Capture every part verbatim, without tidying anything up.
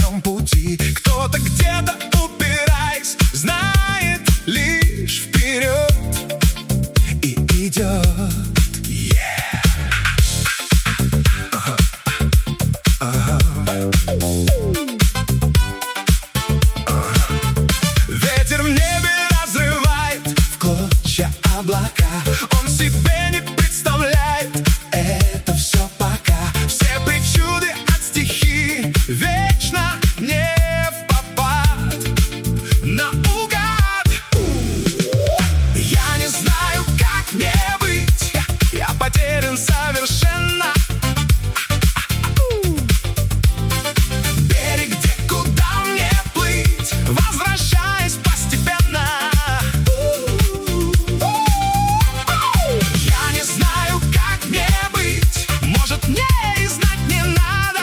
своем пути. Кто-то где-то, упираясь, знает лишь вперед и идет. Yeah. Ага. Ага. Ветер в небе разрывает в клочья облака. Он себе не представляет это все пока. Все причуды от стихии вечно не в попад, наугад. Я не знаю, как мне быть, я потерян совершенно. Берег, где, куда мне плыть, возвращаясь постепенно. Я не знаю, как мне быть, может, мне и знать не надо.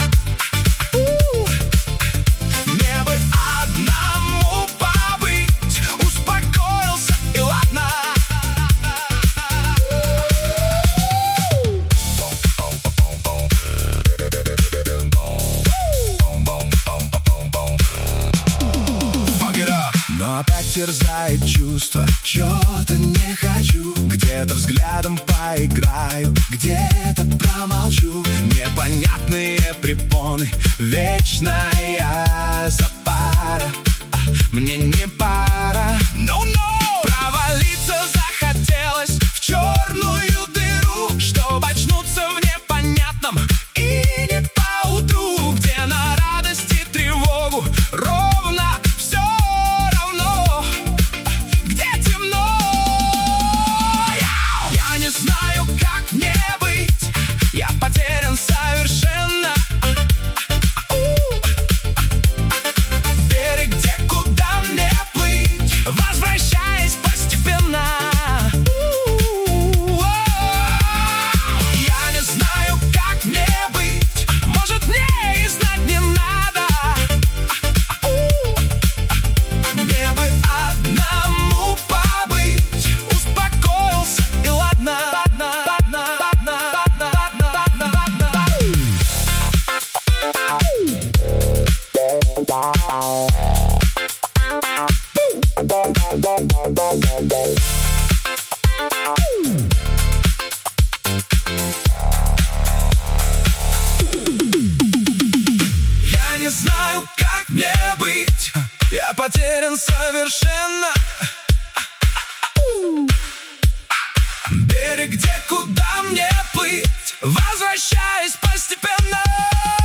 Мне бы одному побыть, успокоился и ладно. Но опять терзает чувство, чего-то не хочу. Где-то взглядом поиграю, где-то промолчу. Непонятные препоны, вечная запара. А, мне не пара. No, no! Провалиться захотелось в черную дыру, чтобы очнуться в непонятном и не поутру, где на радость и тревогу ровно все равно, где темно. Я не знаю, как мне быть, я потерян совершенно. Берег, где, куда мне плыть, возвращаясь постепенно. Я не знаю, как мне быть, может, мне и знать не надо. Мне бы одному побыть, успокоился и ладно. Я не знаю, как мне быть, я потерян совершенно. Берег, где, куда мне плыть, возвращаясь постепенно.